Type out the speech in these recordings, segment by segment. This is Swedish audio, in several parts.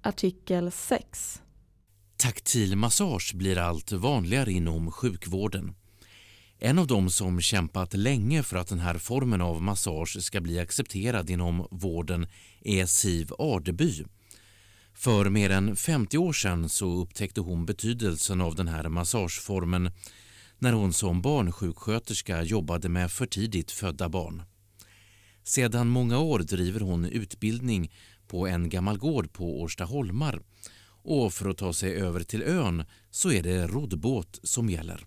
Artikel 6. Taktil massage blir allt vanligare inom sjukvården. En av dem som kämpat länge för att den här formen av massage ska bli accepterad inom vården är Siv Ardeby. För mer än 50 år sedan så upptäckte hon betydelsen av den här massageformen när hon som barnsjuksköterska jobbade med för tidigt födda barn. Sedan många år driver hon utbildning på en gammal gård på Årstaholmar, och för att ta sig över till ön så är det roddbåt som gäller.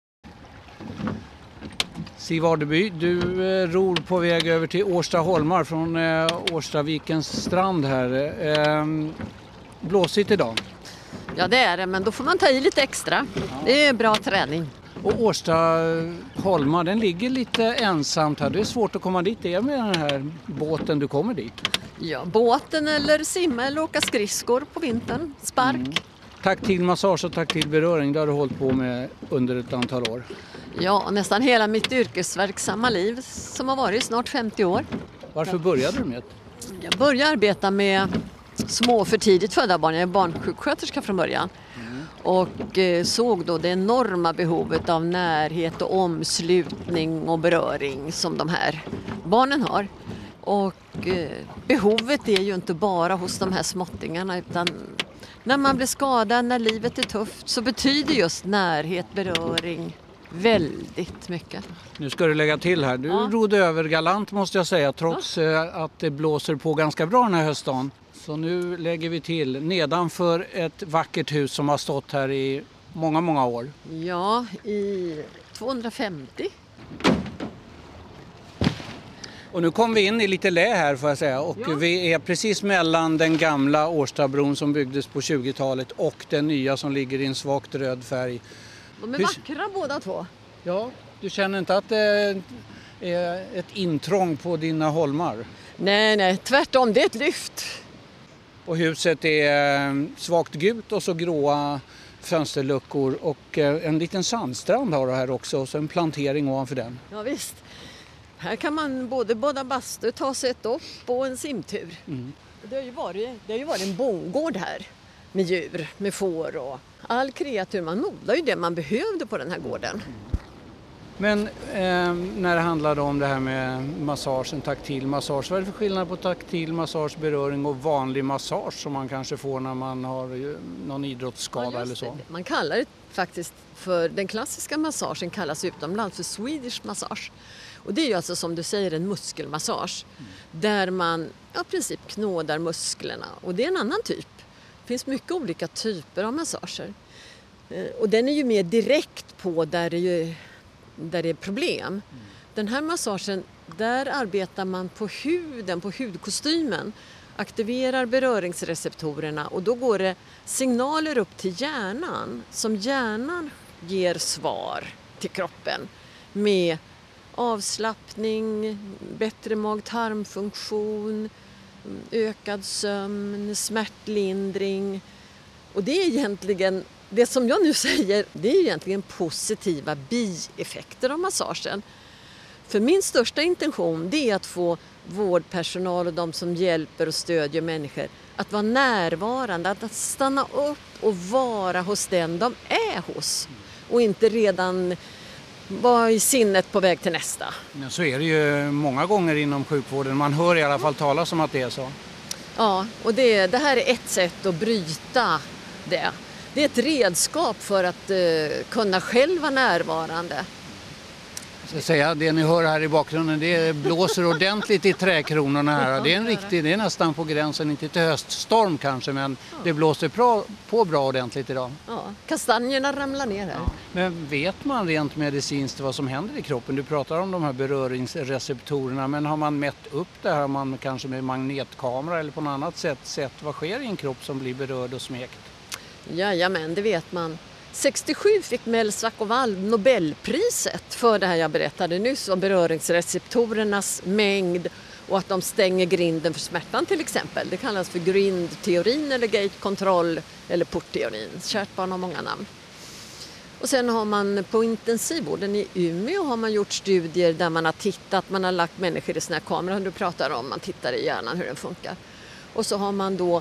Siv Ardeby, du ror på väg över till Årstaholmar från Årstavikens strand här. Blåsigt idag. Ja, det är det, men då får man ta i lite extra. Det är bra träning. Och Årstaholmar, den ligger lite ensamt här. Det är svårt att komma dit. Det är med den här båten du kommer dit. Ja, båten eller simma eller åka skridskor på vintern. Spark. Taktil massage och taktil beröring, det har du hållit på med under ett antal år. Ja, nästan hela mitt yrkesverksamma liv som har varit snart 50 år. Varför började du med det? Jag började arbeta med små för tidigt födda barn. Jag är barnsjuksköterska från början. Och såg då det enorma behovet av närhet och omslutning och beröring som de här barnen har. Och behovet är ju inte bara hos de här småttingarna, utan när man blir skadad, när livet är tufft, så betyder just närhet, beröring väldigt mycket. Nu ska du lägga till här. Du rodde över galant måste jag säga, trots att det blåser på ganska bra den här höstdagen. Så nu lägger vi till nedanför ett vackert hus som har stått här i många, många år. Ja, i 250. Och nu kom vi in i lite lä här får jag säga. Och vi är precis mellan den gamla Årstabron som byggdes på 20-talet och den nya som ligger i en svagt röd färg. De är vackra båda två. Ja, du känner inte att det är ett intrång på dina holmar? Nej, tvärtom. Det är ett lyft. Och huset är svagt gult och så gråa fönsterluckor och en liten sandstrand har du här också och så en plantering ovanför den. Ja visst. Här kan man både bada bastu, ta sig ett dopp och en simtur. Det har ju varit en bondgård här med djur, med får och all kreatur. Man odlar ju det man behövde på den här gården. Men när det handlade om det här med massagen, taktil massage, vad är det för skillnad på taktil massage, beröring och vanlig massage som man kanske får när man har någon idrottsskada eller så? Man kallar det faktiskt för, den klassiska massagen kallas utomlands för Swedish massage. Och det är ju alltså som du säger en muskelmassage där man i princip knådar musklerna. Och det är en annan typ. Det finns mycket olika typer av massager. Och den är ju mer direkt på där det är problem. Den här massagen, där arbetar man på huden, på hudkostymen. Aktiverar beröringsreceptorerna och då går det signaler upp till hjärnan som hjärnan ger svar till kroppen med avslappning, bättre mag-tarmfunktion, ökad sömn, smärtlindring. Och det är egentligen, det som jag nu säger, det är egentligen positiva bieffekter av massagen. För min största intention det är att få vårdpersonal och de som hjälper och stödjer människor att vara närvarande, att stanna upp och vara hos den de är hos och inte redan vara i sinnet på väg till nästa. Ja, så är det ju många gånger inom sjukvården. Man hör i alla fall talas om att det är så. Ja, och det här är ett sätt att bryta det. Det är ett redskap för att kunna själv vara närvarande. Jag säga, det ni hör här i bakgrunden, det blåser ordentligt i träkronorna här. Det är nästan på gränsen, inte till höststorm kanske, men det blåser på bra ordentligt idag. Ja, kastanjerna ramlar ner här. Ja. Men vet man rent medicinskt vad som händer i kroppen? Du pratar om de här beröringsreceptorerna, men har man mätt upp det här, man kanske med magnetkamera eller på något annat sätt sett vad sker i en kropp som blir berörd och smekt? Jajamän, det vet man. 67 fick Mel Svakoval Nobelpriset för det här jag berättade nyss om beröringsreceptorernas mängd och att de stänger grinden för smärtan till exempel. Det kallas för grindteorin eller gate control eller portteorin. Kärt barn har många namn. Och sen har man på intensivvården i Umeå har man gjort studier där man har tittat, man har lagt människor i såna här kameror du pratar om, man tittar i hjärnan hur den funkar. Och så har man då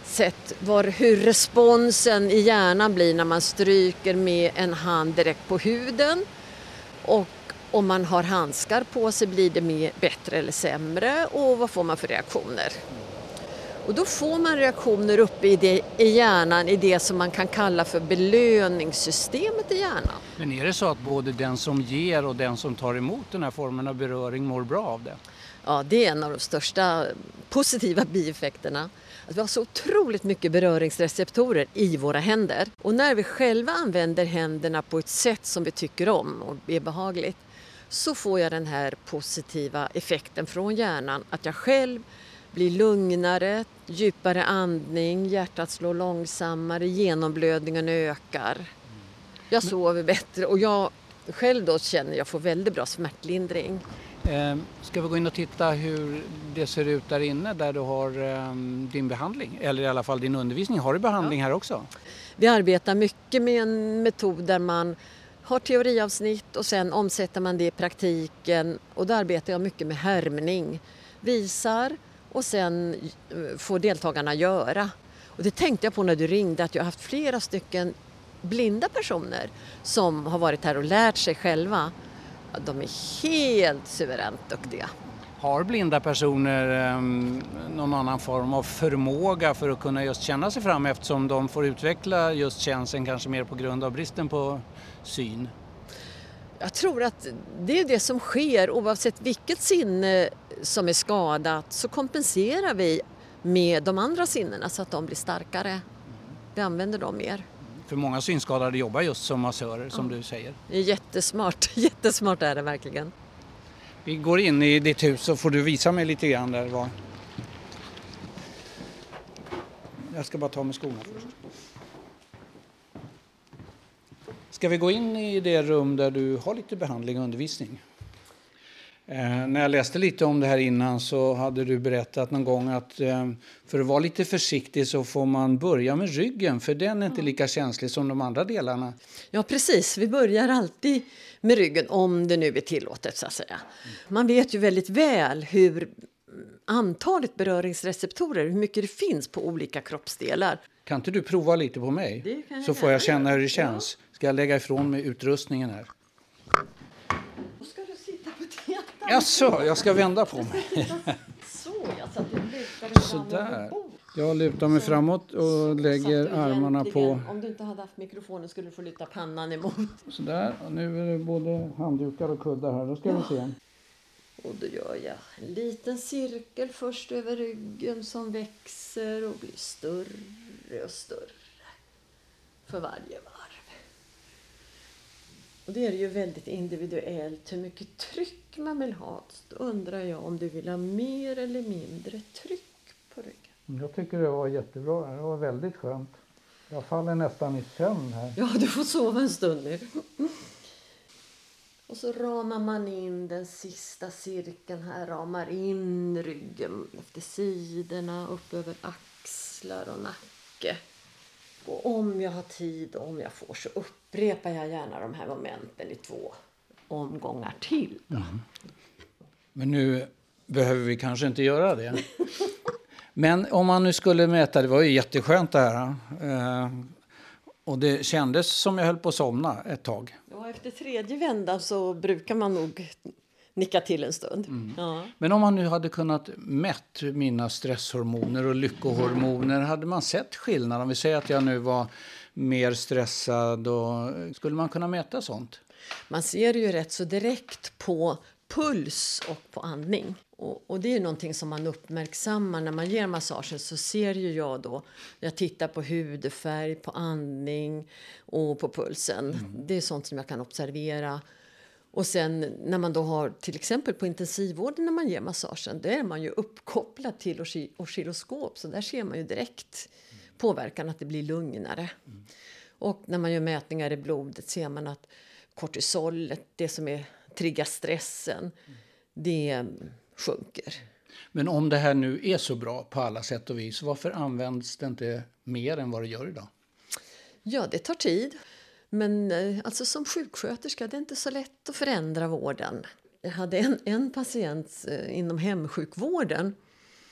sett hur responsen i hjärnan blir när man stryker med en hand direkt på huden. Och om man har handskar på sig blir det bättre eller sämre och vad får man för reaktioner? Och då får man reaktioner uppe i hjärnan i det som man kan kalla för belöningssystemet i hjärnan. Men är det så att både den som ger och den som tar emot den här formen av beröring mår bra av det? Ja, det är en av de största positiva bieffekterna. Att vi har så otroligt mycket beröringsreceptorer i våra händer. Och när vi själva använder händerna på ett sätt som vi tycker om och är behagligt, så får jag den här positiva effekten från hjärnan. Att jag själv blir lugnare, djupare andning, hjärtat slår långsammare, genomblödningen ökar. Jag sover bättre och jag själv då känner jag får väldigt bra smärtlindring. Ska vi gå in och titta hur det ser ut där inne där du har din behandling? Eller i alla fall din undervisning. Har du behandling här också? Vi arbetar mycket med en metod där man har teoriavsnitt och sen omsätter man det i praktiken. Och då arbetar jag mycket med härmning. Visar och sen får deltagarna göra. Och det tänkte jag på när du ringde, att jag har haft flera stycken blinda personer som har varit här och lärt sig själva. De är helt suveränt duktiga. Har blinda personer någon annan form av förmåga för att kunna just känna sig fram eftersom de får utveckla just känslan kanske mer på grund av bristen på syn? Jag tror att det är det som sker oavsett vilket sinne som är skadat, så kompenserar vi med de andra sinnena så att de blir starkare. Vi använder dem mer. För många synskadade jobbar just som massörer som du säger. Det är jättesmart, jättesmart är det verkligen. Vi går in i ditt hus så får du visa mig lite grann där var. Jag ska bara ta med skorna först. Ska vi gå in i det rum där du har lite behandling och undervisning? När jag läste lite om det här innan så hade du berättat någon gång att för att vara lite försiktig så får man börja med ryggen, för den är inte lika känslig som de andra delarna. Ja, precis. Vi börjar alltid med ryggen om det nu är tillåtet så att säga. Man vet ju väldigt väl hur antalet beröringsreceptorer, hur mycket det finns på olika kroppsdelar. Kan inte du prova lite på mig? Så får jag känna hur det känns. Ska jag lägga ifrån mig utrustningen här? Ska du sitta på tetan? Jaså, jag ska vända på mig. Så, jag satt och lutade Så där. Jag lutar mig framåt och lägger armarna på. Om du inte hade haft mikrofonen skulle du få luta pannan emot. Så där, och nu är det både handdukar och kuddar här. Då ska vi se. Och då gör jag en liten cirkel först över ryggen som växer och blir större och större för varje varv. Och det är ju väldigt individuellt hur mycket tryck man vill ha. Då undrar jag om du vill ha mer eller mindre tryck på ryggen. Jag tycker det var jättebra. Det var väldigt skönt. Jag faller nästan i sömn här. Ja, du får sova en stund nu. Och så ramar man in den sista cirkeln här. Ramar in ryggen efter sidorna, upp över axlar och nacke. Och om jag har tid och om jag får så upprepar jag gärna de här momenten i 2 omgångar till. Mm. Men nu behöver vi kanske inte göra det. Men om man nu skulle mäta, det var ju jätteskönt det här. Och det kändes som jag höll på att somna ett tag. Ja, efter 3:e vändan så brukar man nog nicka till en stund. Mm. Ja. Men om man nu hade kunnat mätt mina stresshormoner och lyckohormoner, hade man sett skillnad? Om vi säger att jag nu var mer stressad, och skulle man kunna mäta sånt? Man ser ju rätt så direkt på puls och på andning. Och det är någonting som man uppmärksammar när man ger massagen, så ser ju jag då, jag tittar på hudfärg, på andning och på pulsen. Mm. Det är sånt som jag kan observera. Och sen när man då har till exempel på intensivvården när man ger massagen, då är man ju uppkopplad till oscilloskop, så där ser man ju direkt påverkan att det blir lugnare. Mm. Och när man gör mätningar i blodet ser man att kortisolet, det som är triggar stressen, det sjunker. Men om det här nu är så bra på alla sätt och vis, varför används det inte mer än vad det gör idag? Ja, det tar tid. Men alltså som sjuksköterska, det är inte så lätt att förändra vården. Jag hade en patient inom hemsjukvården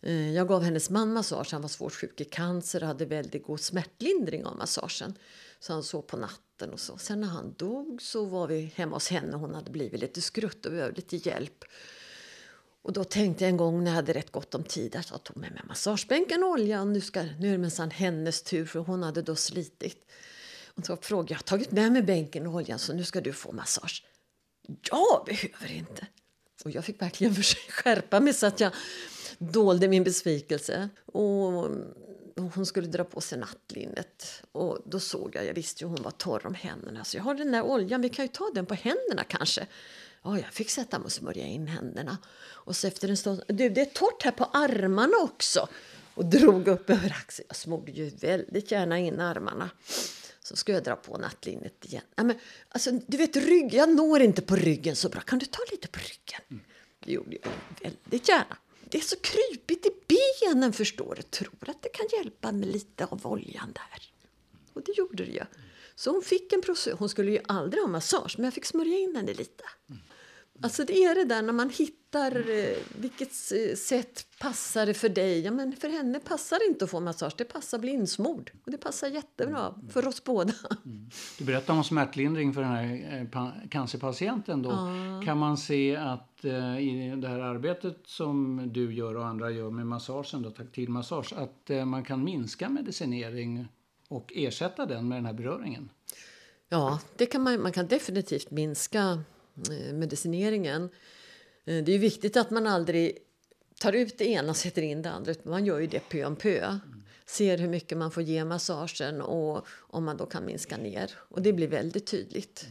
Jag gav hennes man massage. Han var svårt sjuk i cancer och hade väldigt god smärtlindring av massagen. Så han sov på natten och så. Sen när han dog så var vi hemma hos henne. Hon hade blivit lite skrutt och behövde lite hjälp. Och då tänkte jag en gång när jag hade rätt gott om tid att jag tog med mig massagebänken och oljan. Nu är det minsann hennes tur, för hon hade då slitit. Och så frågade jag har tagit med mig bänken och oljan, så nu ska du få massage. Jag behöver inte. Och jag fick verkligen skärpa mig så att jag dolde min besvikelse. Och hon skulle dra på sig nattlinnet. Och då såg jag visste ju hon var torr om händerna. Så jag har den där oljan, vi kan ju ta den på händerna kanske. Ja, jag fick sätta mig och smörja in händerna. Och så efter en stund, det är torrt här på armarna också. Och drog upp över axeln. Jag smorde ju väldigt gärna in armarna. Så ska jag dra på nattlinnet igen. Ja, men, alltså, du vet, jag når inte på ryggen så bra. Kan du ta lite på ryggen? Det gjorde jag väldigt gärna. Det är så krypigt i benen, förstår du. Tror att det kan hjälpa med lite av oljan där. Och det gjorde det ju. Så hon fick en process. Hon skulle ju aldrig ha massage, men jag fick smörja in henne lite. Alltså det är det där när man hittar vilket sätt passar det för dig. Ja, men för henne passar det inte att få massage. Det passar bli insmord. Och det passar jättebra för oss båda. Du berättar om smärtlindring för den här cancerpatienten då. Ja. Kan man se att i det här arbetet som du gör och andra gör med massagen, då, taktil massage, att man kan minska medicinering och ersätta den med den här beröringen? Ja, det kan man kan definitivt minska medicineringen. Det är viktigt att man aldrig tar ut det ena och sätter in det andra. Man gör ju det pö om pö. Ser hur mycket man får ge massagen och om man då kan minska ner. Och det blir väldigt tydligt.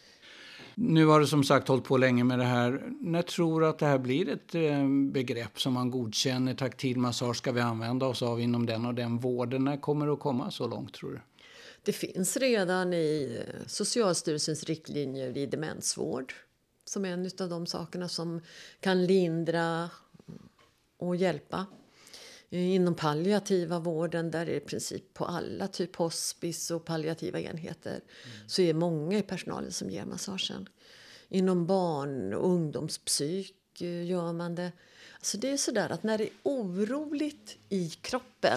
Nu har du som sagt hållit på länge med det här. När tror du att det här blir ett begrepp som man godkänner? Taktil massage ska vi använda oss av inom den och den vården. När kommer det att komma så långt, tror du? Det finns redan i Socialstyrelsens riktlinjer i demensvård. Som är en av de sakerna som kan lindra och hjälpa. Inom palliativa vården, där är det i princip på alla typ hospice och palliativa enheter, så är många i personalen som ger massagen. Inom barn- och ungdomspsyk gör man det. Alltså det är sådär att när det är oroligt i kroppen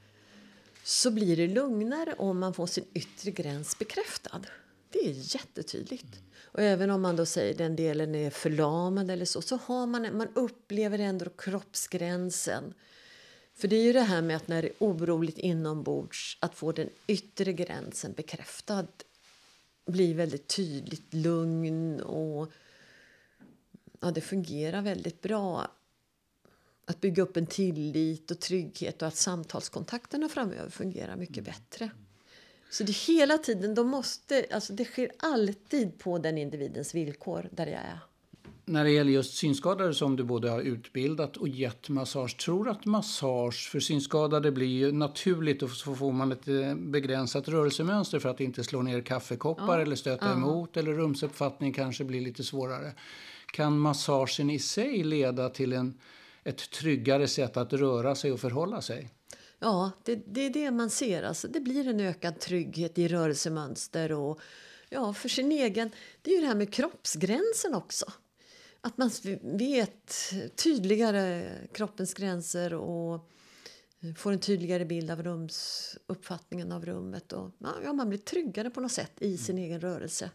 så blir det lugnare om man får sin yttre gräns bekräftad. Det är jättetydligt. Och även om man då säger den delen är förlamad eller så har man upplever ändå kroppsgränsen. För det är ju det här med att när det är oroligt inombords, att få den yttre gränsen bekräftad blir väldigt tydligt lugn och ja, det fungerar väldigt bra. Att bygga upp en tillit och trygghet och att samtalskontakterna framöver fungerar mycket bättre. Så det är hela tiden, det sker alltid på den individens villkor där jag är. När det gäller just synskadade som du både har utbildat och gett massage, tror du att massage för synskadade blir ju naturligt och så får man ett begränsat rörelsemönster för att inte slå ner kaffekoppar eller stöta emot, eller rumsuppfattning kanske blir lite svårare. Kan massagen i sig leda till ett tryggare sätt att röra sig och förhålla sig? Ja, det är det man ser. Alltså, det blir en ökad trygghet i rörelsemönster och ja, för sin egen. Det är ju det här med kroppsgränsen också. Att man vet tydligare kroppens gränser och får en tydligare bild av uppfattningen av rummet. Och, ja, man blir tryggare på något sätt i sin egen rörelse.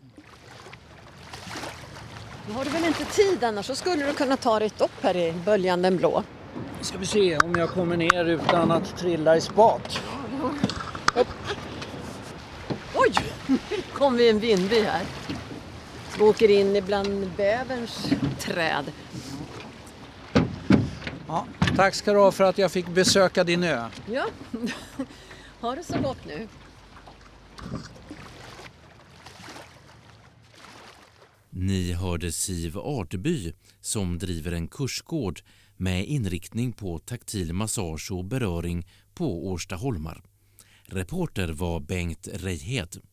Nu har du väl inte tid, annars så skulle du kunna ta dig ett upp här i böljan den blå. Ska vi se om jag kommer ner utan att trilla i spat. Oj, nu kom vi en vindby här. Vi åker in ibland bäverns träd. Ja, tack ska du ha för att jag fick besöka din ö. Ja, ha det så gott nu. Ni hörde Siv Arteby som driver en kursgård med inriktning på taktil massage och beröring på Årstaholmar. Reporter var Bengt Reihed.